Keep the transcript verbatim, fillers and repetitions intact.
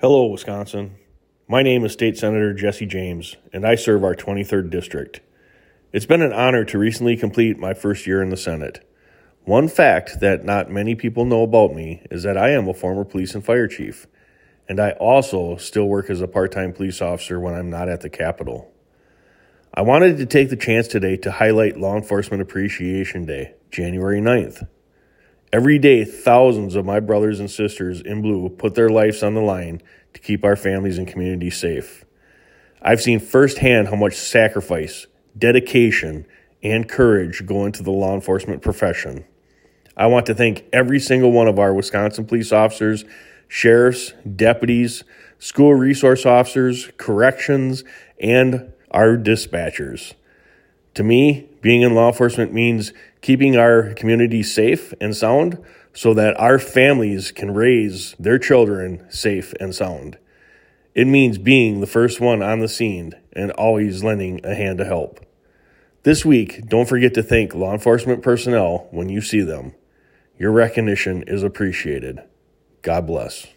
Hello, Wisconsin. My name is State Senator Jesse James, and I serve our twenty-third District. It's been an honor to recently complete my first year in the Senate. One fact that not many people know about me is that I am a former police and fire chief, and I also still work as a part-time police officer when I'm not at the Capitol. I wanted to take the chance today to highlight Law Enforcement Appreciation Day, January ninth. Every day, thousands of my brothers and sisters in blue put their lives on the line to keep our families and communities safe. I've seen firsthand how much sacrifice, dedication, and courage go into the law enforcement profession. I want to thank every single one of our Wisconsin police officers, sheriffs, deputies, school resource officers, corrections, and our dispatchers. To me, being in law enforcement means keeping our community safe and sound so that our families can raise their children safe and sound. It means being the first one on the scene and always lending a hand to help. This week, don't forget to thank law enforcement personnel when you see them. Your recognition is appreciated. God bless.